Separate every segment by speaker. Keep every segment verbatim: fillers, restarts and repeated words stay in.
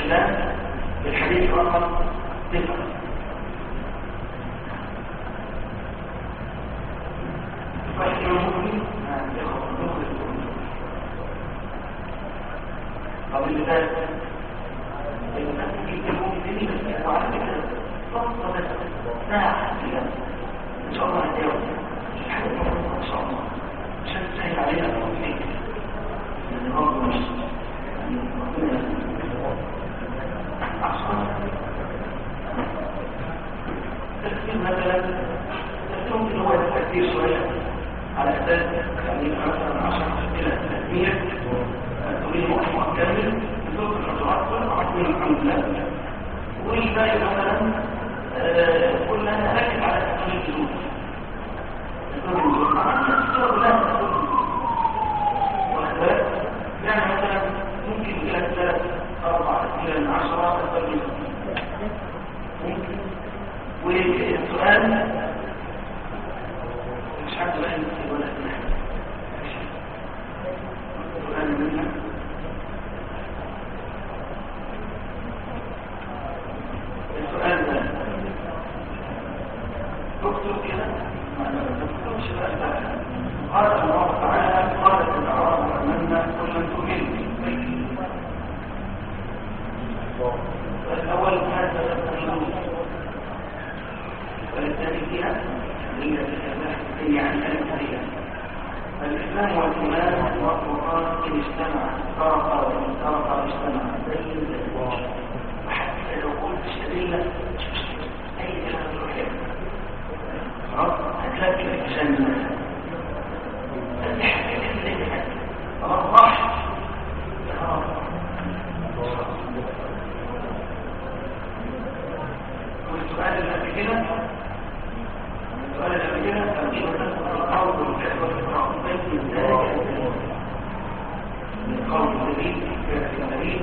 Speaker 1: الاستدلال بالحديث رقم تسعة. فإن المؤمن طب اللي ذلك المسجد المؤمنين وعلى فكرة فقط ساعة إن شاء الله هتجاوز حاجة مهمة إن شاء الله عشان تسهل علينا التوفيق لأن برضه مش تكثير مثلا تكثير ممكن هو التكثير شوية على أساس يعني مثلا عشرة إلى ثلاثمية تريد محمد كامل بصوت الرجوعات وعطوين الحمد لله والباقي مثلا كلها ركز على تكثير الجلوس تكثير الجلوس مع الناس لا وهذا يعني مثلا ممكن إلى ثلاث أربعة إلى عشرة تقريبا ممكن. والسؤال مش حد لا يمكن ولا يمكن السؤال منها السؤال ده دكتور كده ما تكتبش بقى ده قال الله تعالى قالت الأعراب أمنا كل تؤمن الأول هذا التقليد والثاني فيها هي هي عن الكريمة الإسلام والإيمان والقرآن إن اجتمع فرقا وإن فرقا اجتمع بين الأسواق وحتى لو قلت شديدة أي كلام تروح خلاص هتلاقي الجنة هذه حاجة كده حاجة خلاص راح والسؤال اللي قبل كده السؤال اللي قبل كده تقريبا القول والفعل والإقرار بين ذلك من قول الدليل في الدليل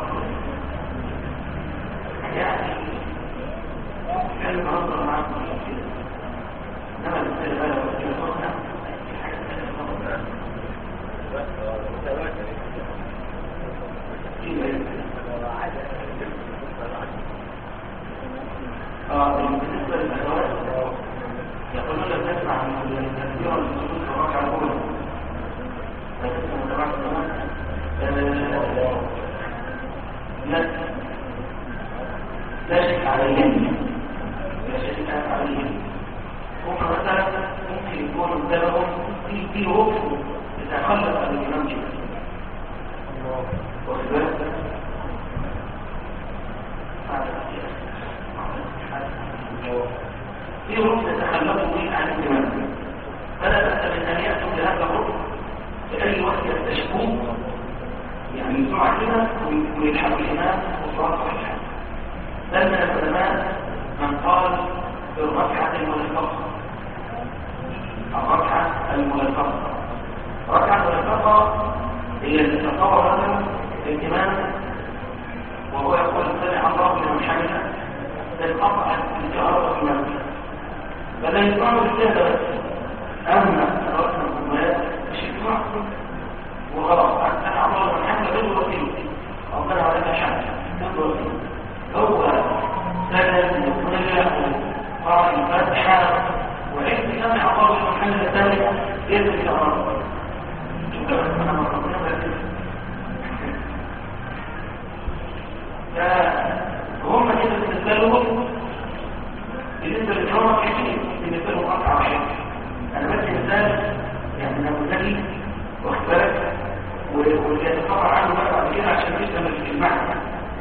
Speaker 1: يعني كان بنظر معكم كده انما المثال بقى لو كده صرنا اه بالنسبه للادوات يقولون لك تسمع من التكبير والسجود في الركعه الاولى فتسمع متابعه لا لا شك عليهم لا شك عليهم هم مثلا ممكن يكونوا قدامهم في في ركن يتخلف عن الامام كده واخد بالك في ركن يتخلفوا به عن الامام فلا بأس من ان ياتوا بهذا الركن في اي وقت يستشفوه يعني يسمع كده ويلحق الامام وصلاه صحيحه. بل من العلماء من قال بالركعه الملفقه الركعه الملفقه الركعه الملفقه هي التي تصور مثلا الامام وهو يقول سمع الله لمن حمده تنقطع الجهر في المسجد بل لا يسمعوا بالسهل بس اما الركعه الملفقه مش يسمع وخلاص انا الله لمن حمده ضد وكيل ربنا عليك حمد ضد وكيل هو سند يطلع قرأ الفاتحة وعند سمع الله لمن حمده الثاني يدرك الأمر شو كده أنا مرة فهم كده بالنسبة لهم بالنسبة للجواب كتير بالنسبة لهم أقع واحد أنا بدي مثال يعني نموذجي واخد بالك واللي يتطبع عنه بقى بعد كده عشان تفهم المعنى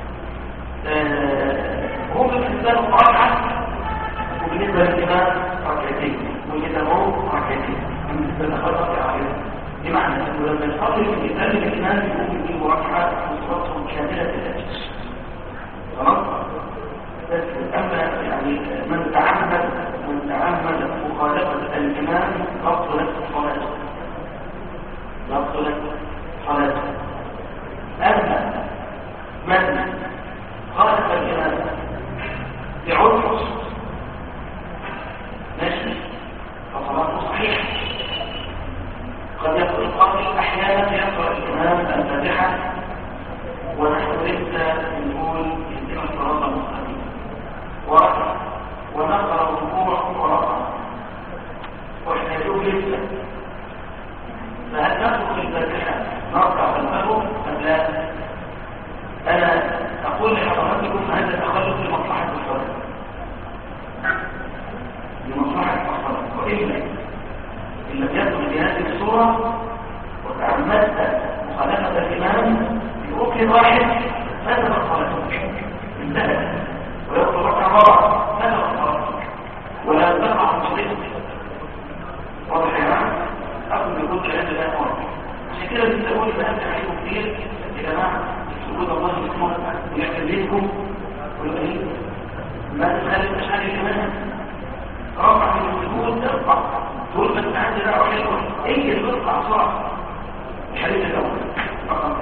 Speaker 1: هم بالنسبة لهم ركعة وبالنسبة للإمام ركعتين والإمام ركعتين بالنسبة للأخوات ركعتين بمعنى أنه لما يصلي في الإمام الإمام يكون يجيبوا ركعة وصلاتهم كاملة الأجل تمام؟ بس أما يعني من تعمد من تعمد مخالفة الإمام تبطلت صلاته تبطلت صلاته أما من خالف الإمام بعذر ماشي فصلاته صحيحة قد يكون القاضي أحيانا يقرأ الإمام الفاتحة ركعتين واحد فاتت صلاتك انتهت، ويدخل ركعة مرة فاتت صلاتك ولا تقع مصيبة. واضح يا جماعة؟ أقول بيقول كلام ده مرة. عشان كده بنقول بقى عليكم كتير يا جماعة سجود الله يسمعنا ويحتليكم ويقول ايه؟ ما تخلي المشاعر كمان رفع من السجود ترفع تقول بس عندي دعوة حلوة ايه اللي ترفع بسرعة الحديث الأول فقط.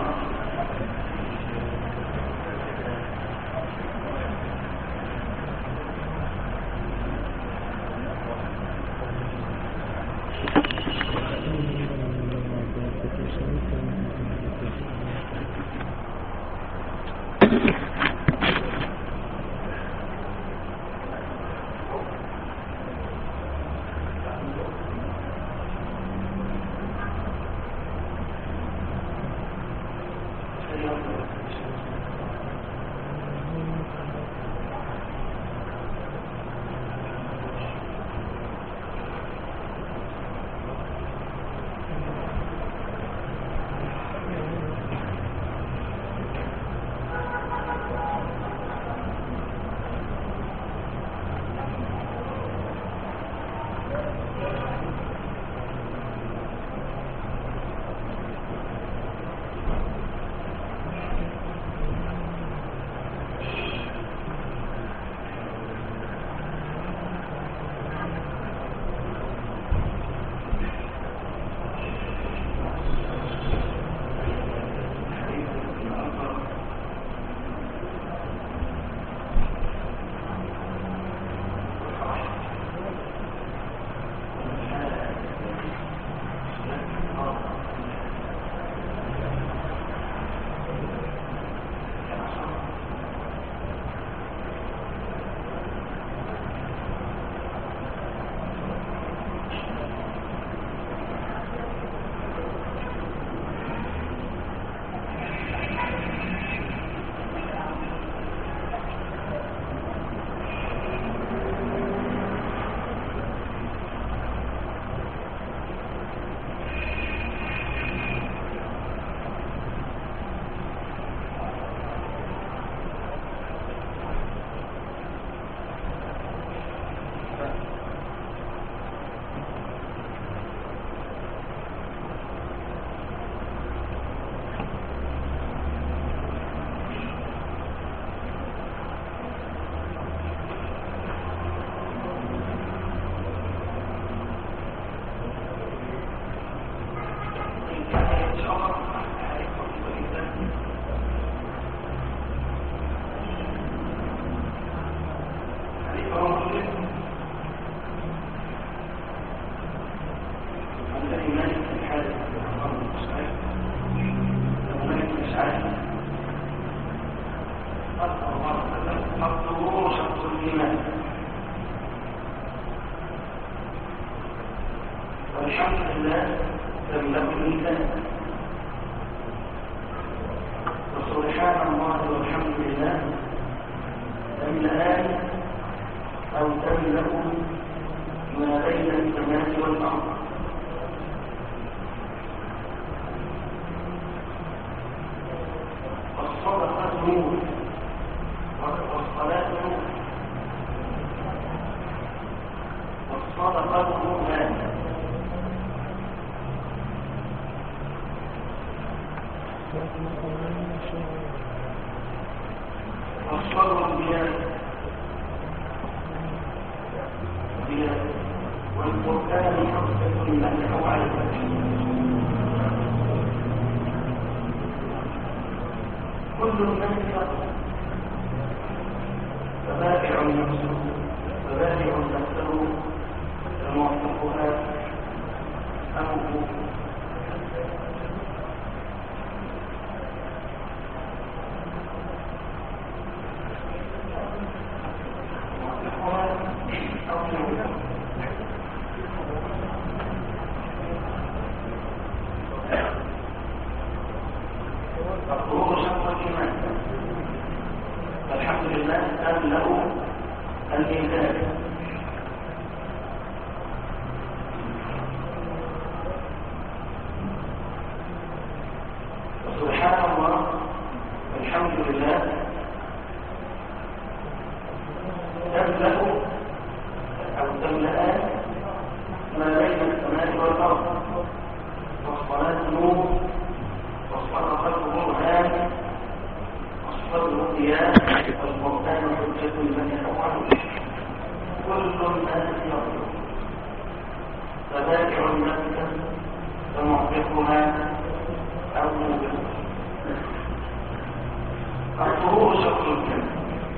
Speaker 1: الطهور شرط الإيمان.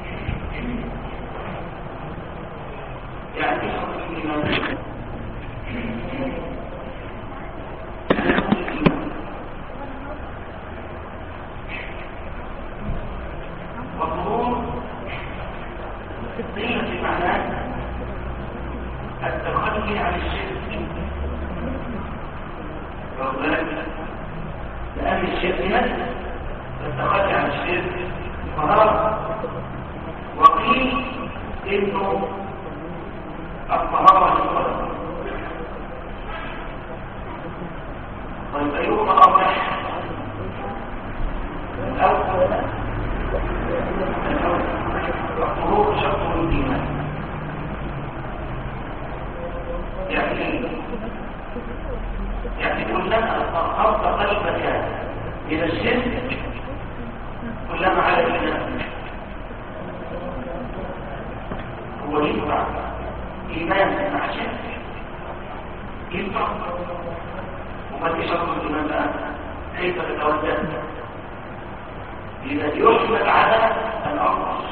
Speaker 1: يعني شرط الإيمان والطهور قيل في معناه التخلي عن الشرك، لأن الشرك نفسه التخلي عن الشرك طهارة. وقيل إنه الطهارة للصلاة. طيب أيهما أرجح؟ الأول الطهور شرط الإيمان. يعني يعني كلما طهرت قلبك من الشرك كلما على الإيمان. هو ينفع إيمان مع شرك؟ ينفع؟ وما في شرط الإيمان بقى كيف تتوجه؟ إذا يحمل على الأصل،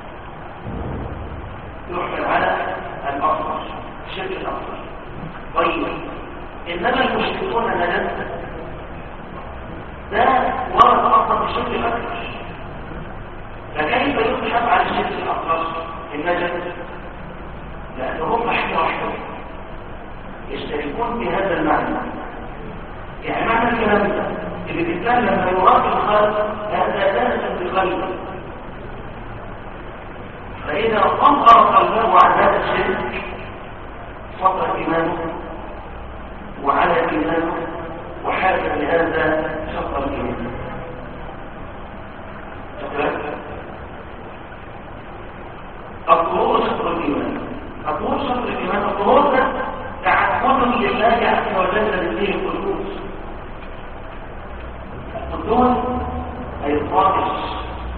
Speaker 1: يحمل على الأصل الشرك الأصل. طيب إنما المشركون نجسة ده ورد أصلا بالشرك الأكبر، فكيف يحمل على الشرك الأصل النجسة؟ لأنهم حين واحدة يشتركون في هذا المعنى. يعني معنى الكلام ده اللي الإنسان لما يراد الخلق هذا دانة بقلبه، فإذا أنقر قلبه عن هذا الشرك صدر إيمانه وعلى إيمانه وحاكم لهذا شطر الإيمان. الطهور شطر الإيمان. الطهور شطر الإيمان. الطهور ده تعبد لله عز وجل به القدوس. القدوس أي الطاهر.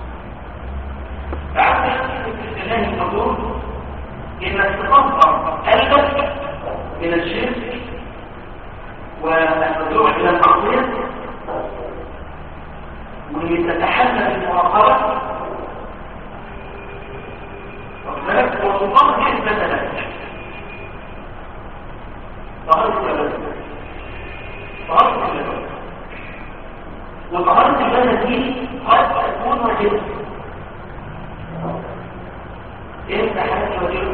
Speaker 1: تعبد لله القدوس إنك تطهر قلبك من الشرك والرجوع إلى المعصية وتتحلى بالمراقبة وكذلك وتطهر بدنك. طهارة البدن طهارة البدن وطهارة البدن دي قد تكون واجبة. امتى حاجة واجبة؟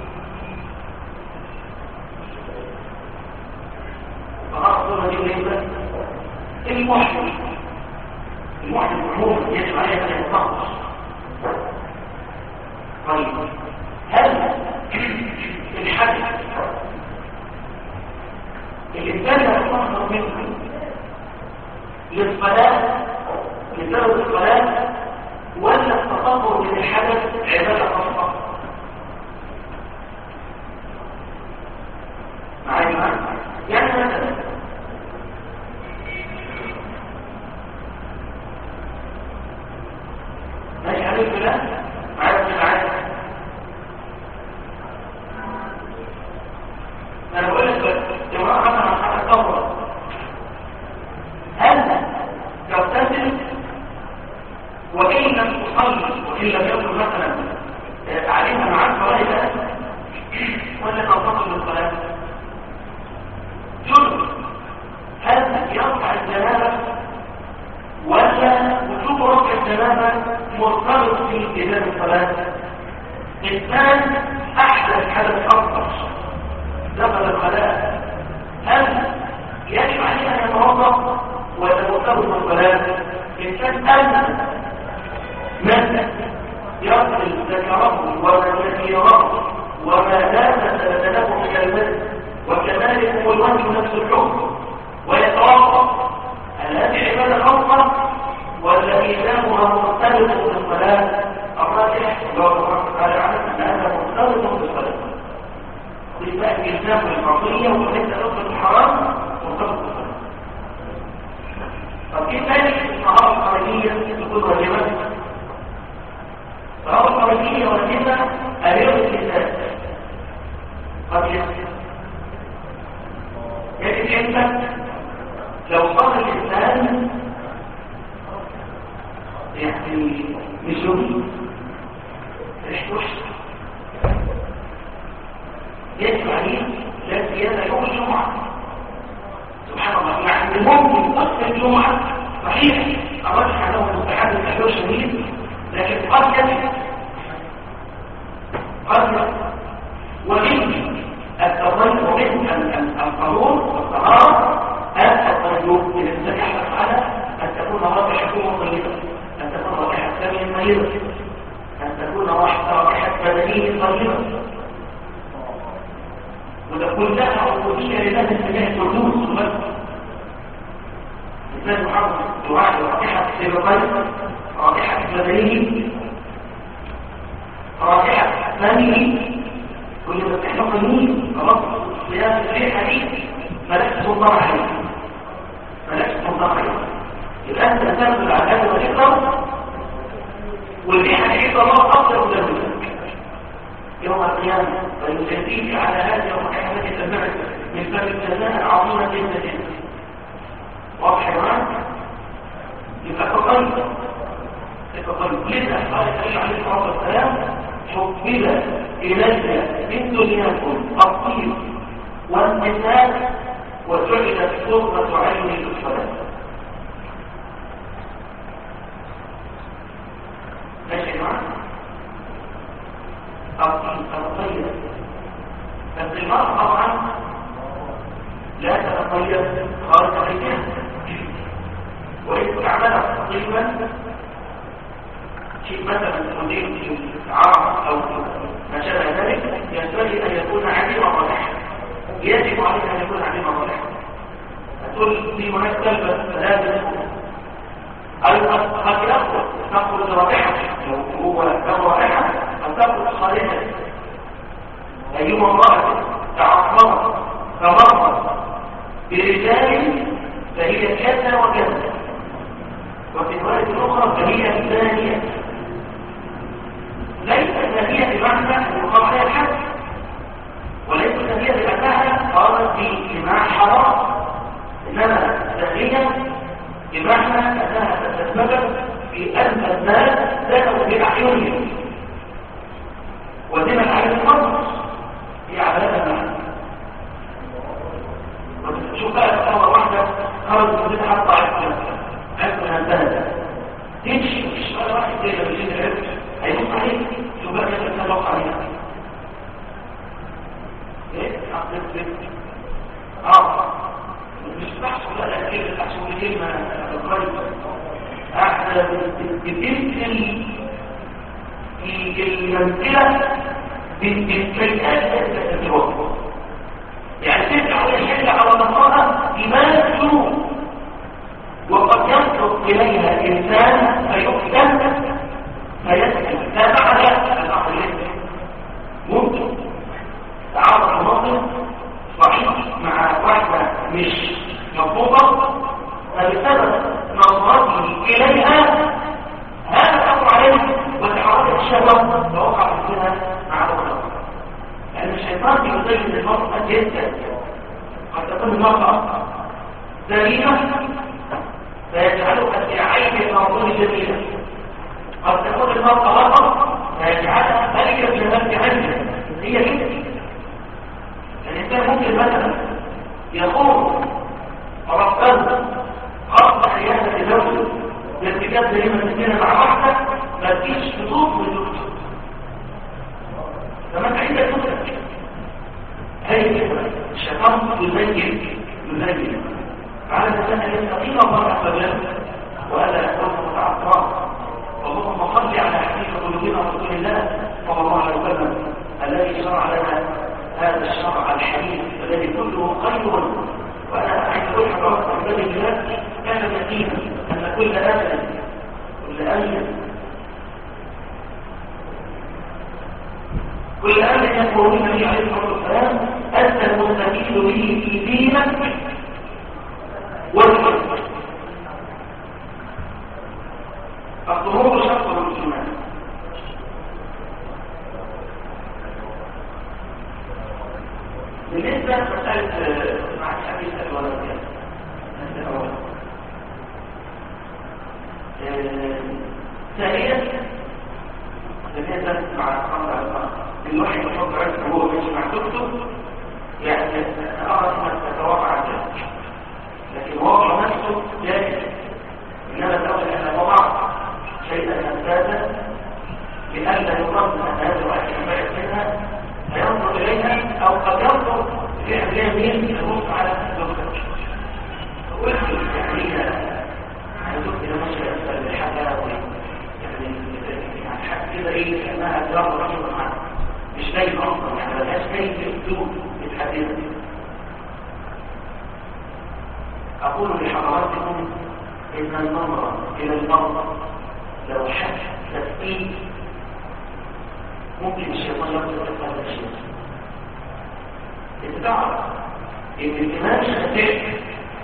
Speaker 1: طهارة البدن امتى؟ المحرم المحرم عموما يجب عليه ان يتطهر. طيب هل الحدث الإنسان يتطهر منه للصلاة لسبب الصلاة ولا التطهر من الحدث عبادة خاصة؟ معايا معايا؟ يعني مثلا ماشي عليك بلا معايا مش معايا؟ أنا بقول لك امرأة مثلا هتطهر هل تغتسل وإن لم تصلي وإن لم يكن مثلا عليها مع الصلاة لا ولا تنتقل للصلاة؟ جزء هل يرفع الجنابة ولا وجوب رفع الجنابة مرتبط في إدارة الصلاة؟ إنسان أحدث حدث أكبر دخل الخلاء هل يجب عليه أن يتوضأ ولا مرتبط بالصلاة؟ إنسان أمن من يصل ذكره ومنكره وما لا تتنبه من المد وكذلك هو الوجه نفس الحكم ويتوضأ هل هذه عبادة خاصة ولا إيمانها مرتبط بالصلاة؟ الراجح لو الله تعالى علم أن هذا مرتبط بالصلاة بإسماء الإسلام والمعصية وليس نصف الحرام مرتبط بالصلاة. طب كيف ذلك الطهارة الخارجية تكون واجبة؟ الطهارة الخارجية واجبة أمير الكتاب قد يجب يجب امتى؟ لو صار الإنسان مش يومي ريحته وحشه يجب عليه لا زياده يوم الجمعه. سبحان الله، يعني ممكن وقت الجمعه صحيح الرجح انه مستحب التحليل شديد، لكن قد يجب قد يجب ومن التطيب ومن القانون والطهاره التطيب الذي يحرص على ان تكون رائحته طيبه، ان تكون رائحه فمه طيبه، ان تكون رائحه بدنه طيبه، وتكون لها عبوديه لله اتجاه الحدود والمسجد. الانسان يحاول يراعي رائحه القلب، رائحه بدنه، رائحه فمه، كل ما تحفظ النيل خلاص الصيام الريحه دي ملكت سلطان عليه، ملكت سلطان عليه. يبقى انت تنزل على هذا وتقدر والريحه دي الله افضل من ذلك يوم القيامه، ويجازيك على هذا يوم القيامه تبعك من باب الجزاء العظيمه جدا جدا. واضح يا جماعه؟ يبقى تطيب تطيب لذا قال النبي عليه الصلاه والسلام حبب إلي من دنياكم الطيب والنساء وجعلت قرة عيني للصلاة. ماشي يا جماعة؟ الطيب الطيب بس المرأة طبعا لا تتطيب خارج بيتها، وإذ تعملها طيبا شيء مثلا مدير في عرض او ما شابه ذلك ينبغي ان يكون عديم الرائحه، يجب عليه ان يكون عديم الرائحه. تقول في هناك كلمه لازم ايضا قد يخرج تخرج رائحه، لو هو له رائحه قد تخرج خارجه. ايما امراه تعطرت تمرت برجال فهي كذا وكذا، وفي الروايه الاخرى فهي ثانيه. ليست نبيه بمعنى ان يقام عليها الحد، وليست نبيه بانها قامت بجماع حرام، انما نبيه بمعنى انها تتسبب في ان الناس ذهبوا باعينهم ودمت على الارض هي على هذا المعنى. شوف بقى اول واحده خرجت من بيتها حتى عرفت عرفت انتهت تمشي مش ولا واحد كده بيجي العرف هيبص عليك شو بقى كده تتوقع عليها ايه حطيت بيت اه مش بحثوا لا لا كيف بحثوا كلمه الغريب احنا بتمثل في المنزله بالكيئات التي يعني تدعو الحل على مقامها بما سوء، وقد ينطق اليها انسان فيقتل فيسكت لا معنى العقليه. ممكن تعرض الموقف صحيح مع واحده مش مضبوطه فبسبب نظرته اليها هذا امر عليه وتحركت الشهوه فوقع فيها مع الاخرى. لأن الشيطان يزين المرأة جدا، قد تكون المرأة ذليلة فيجعلها في عين المرضون جميلة، قد تكون المرأة غضب فيجعلها ملكة في نفس عينها. هي كده الإنسان ممكن مثلا يقوم ربنا خاصة حياتها لزوجه لارتكاب جريمة الاثنين مع واحدة ما تجيش خطوط من دكتور لما انت عندك نفسك هاي الشيطان يزين يزين على الانسان ان يستقيم الله عز ولا يكون متعطرا. اللهم صل على حبيب قلوبنا رسول الله صلى الله عليه وسلم الذي شرع لنا هذا الشرع الحديث الذي كله خير. وانا اعيد كل حضرات الذي بذلك كان يقينا ان كل امر كل امر كل أمر يقول النبي عليه الصلاة والسلام أنت المستفيد به في دينك والحكم. الظهور شرط الإيمان. بالنسبة لمسألة مع الحديث الولد الثانية اللي هي ذات مع الخمر الوحي يحط عرفه هو ماشي مع كتبه، يعني أرى أنك تتوقع عن ذلك، لكن واقع نفسه جائز. إنما تقول أن وضع شيئا أساسا لئلا يظن أن هذا الوحي ينبعث منها فينظر إليها، أو قد ينظر في أهلية مين يبص على زوجته ويحدث يعني هيدوك إلى مشي أسفل بحاجة يعني يعني حاجة كده إيه كأنها أدراك رجل معنا مش باين أصلا، يعني ملهاش باين في الأسلوب يتحدث. أقول لحضراتكم إن النظر إلى المرض لو حدث تسقيط ممكن الشيطان يقدر هذا الشيء. انت تعرف ان الامام الشافعي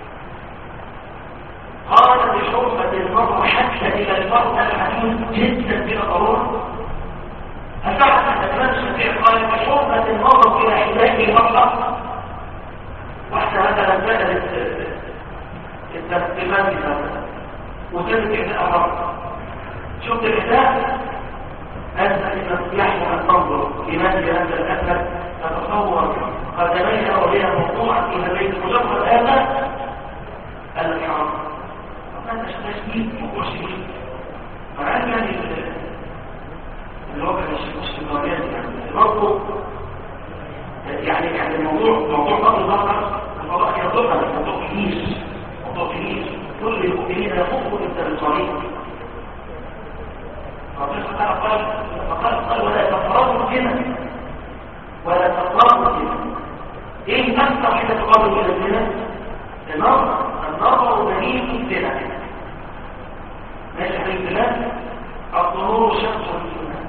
Speaker 1: قال بحرمة المرء حتى الى المرء الحديث جدا بلا ضرورة. أفعل أن الامام الشافعي قال بحرمة المرء الى حذاء المرأة واحدة مثلا سألت التسليمان مثلا وتلك حذاء مرأة، شفت الحذاء أسأل أن يحيى أن تنظر لماذا أنت الأسد تتصور قدميها وهي موضوعة في هذين مجرد هذا الحرام. فأنت تشتري موضوع شديد مع أن يعني الوقت مش المواجهات يعني برضه يعني يعني الموضوع موضوع قبل الظهر الموضوع يضرها موضوع كبير موضوع كبير كل المؤمنين يفوقوا انت بالطريق. ربنا تعالى قال فقال قال ولا تقربوا الزنا ولا تقربوا الزنا. ايه اكثر حاجه تقرب الى الزنا؟ النظر. النظر دليل الزنا. ماشي حديث الزنا الظهور شمس الزنا.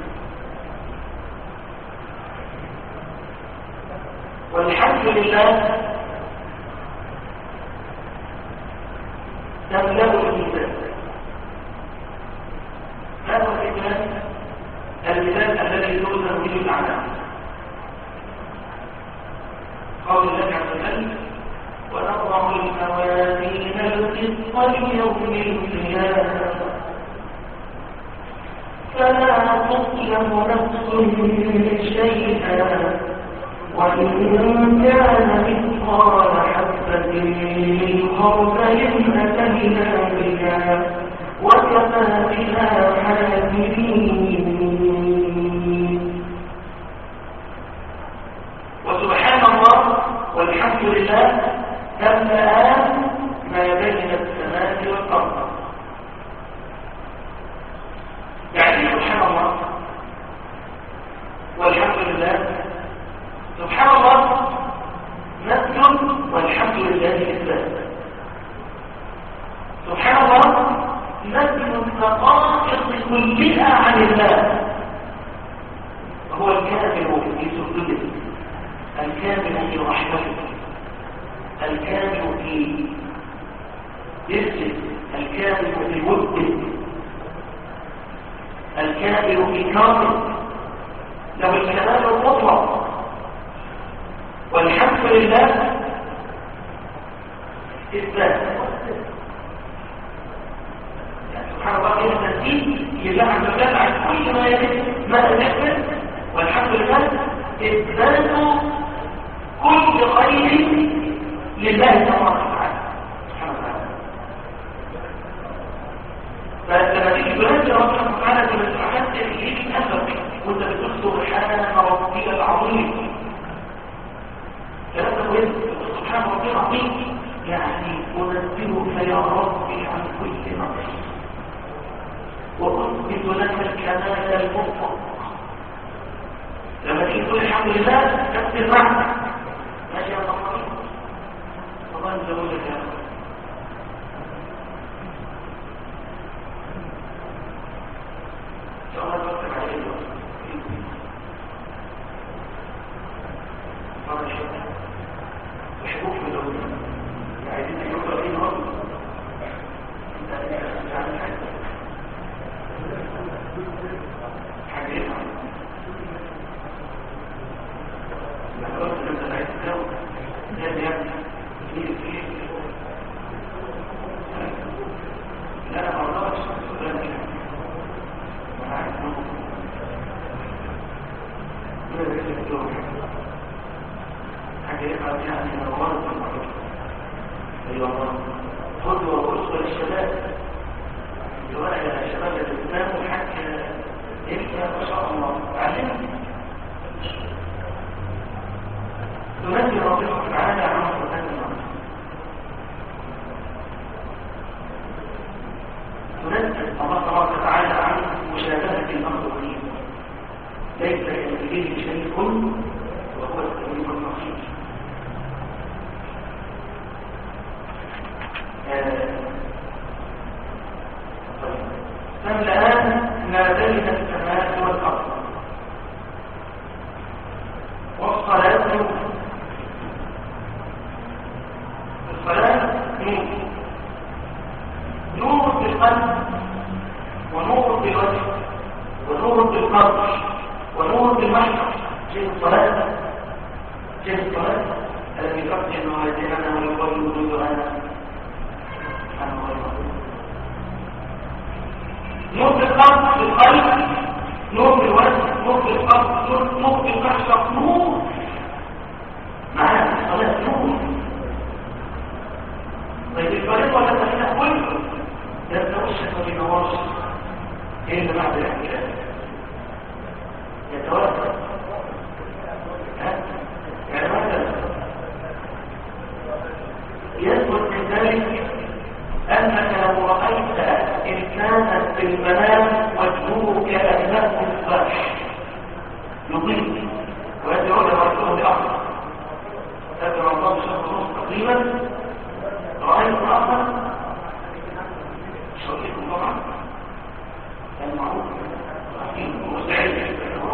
Speaker 1: والحمد لله تملأ الميزان. هذا الميزان الميزان الذي توزن به الاعمال. قول الله عز وجل ونضع الموازين القسط ليوم القيامة فلا تظلم نفس شيئا وإن كان مثقال حبة من خردل أتينا بها وكفى بها حاسبين. وسبحان الله والحمد لله تملأ ما بين السماء والأرض. يعني سبحان الله والحمد لله. سبحان الله نسجد والحمد لله إثبات. سبحان الله نسجد الدقائق كلها عن الله وهو الكامل في سجوده، الكامل في رحمته، الكامل في رزقه، الكامل في وده، الكامل في كرمه، له الكمال المطلق. والحمد لله إثبات. سبحان الله إن الدين يجعل المجال عن كل ما يجب ما نحمل. والحمد لله إثبات كل خير لله تبارك وتعالى سبحانه وتعالى. فلما تيجي تنزل ربنا سبحانه وتعالى بالإسرائيل تجيك أثر وأنت بتقول سبحان ربي العظيم. كلام كويس. سبحان ربي العظيم يعني أنزلك يا ربي عن كل نقص وأثبت لك الكمال المطلق. لما تيجي تقول الحمد لله تكتب المعنى ماشي يا صاحبي الله يزودك يا رب. سؤال بكتب عليه صار الشيء الحقوق من الأولى عايزين يقرأ فيه نظر انت يعني حاجة حاجة ايه يعني قلت انت عايز تساوي ده يعني فيه فيه لا انا مرضاش الله قدوة وأسوة للشباب سواء يا شباب الإسلام وحتى إنت ما شاء الله تعلمني تنزل ربنا تعالى عن قرآن النص تنزل الله تبارك وتعالى عن مشابهة المخلوقين ليس كمثله شيء وهو السميع البصير فالآن ما بين السماء والأرض والصلاة الصلاة نور نور بالقلب ونور بالوجه ونور بالقلب ونور بالمحشر شيء الصلاة شيء الصلاة الذي يقضي موازيننا ويقوي وجودنا نور بالقلب بالقلب نور بالوجه نور بالقلب نور بالمحشر نور معنا الصلاة نور طيب الفريق ولا تحينا كله يبدأ الشيخ ما بينورش ايه اللي بعد الاحتلال يتوقف يعني مثلا يثبت من ذلك انك لو رايت انسانا في المنام وجهه كانه مصباح يضيء ويدعو لرجله لاخر تدعو الله شهر ونص تقريبا رايت اخر شريكم طبعا كان معروف مستعد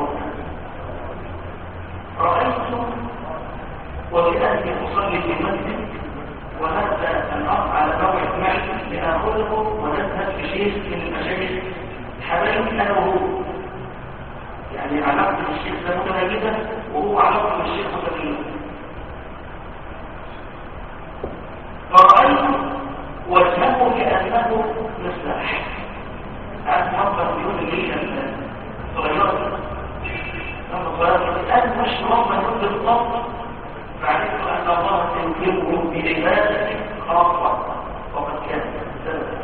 Speaker 1: رأيت وبأهلي أصلي في المسجد وهذا الأخ على موعد معي لآخذه ونذهب في شيخ من المشايخ حبايبي أنا وهو يعني علاقة الشيخ ده متواجدة وهو علاقة الشيخ متواجدة فرأيت وجهه كأنه مصباح عاد محضر بيقول لي الصغيرات لما صغيرات الآن مش ربما يقول بالضبط فعرفت أن الله سيكرمه بعبادته خاصة وقد كان سببا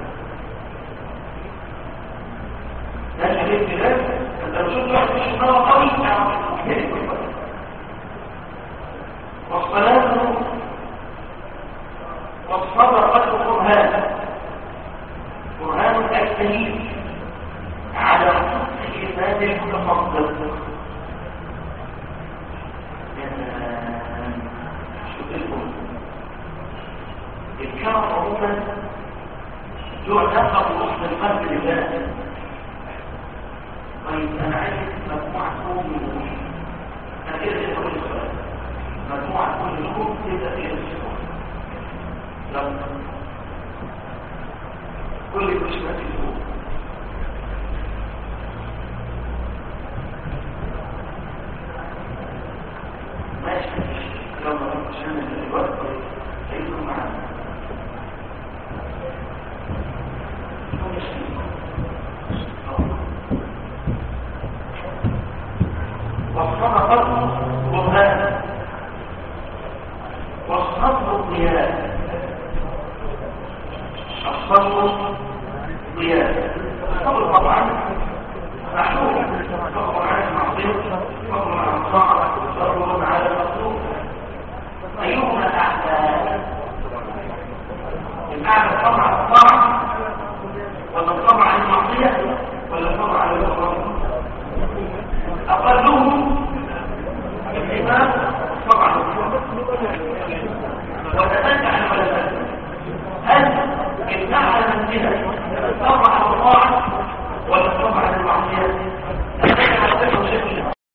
Speaker 1: ده شبيه كده انت لو شفت واحد مش مره قوي والصلاة والصدقة قرآن قرآن التكليف على خصوص الإيمان المتصدق شوف لكم الكلام عموما يعتقد وصل القلب لله طيب أنا عايز مجموعة كون من نور أنا كده كده أقول السؤال مجموعة كون من نور تبدأ فيها السؤال لا كل الكشفات النور ماشي يلا عشان الوقت هيكون معانا والصدقة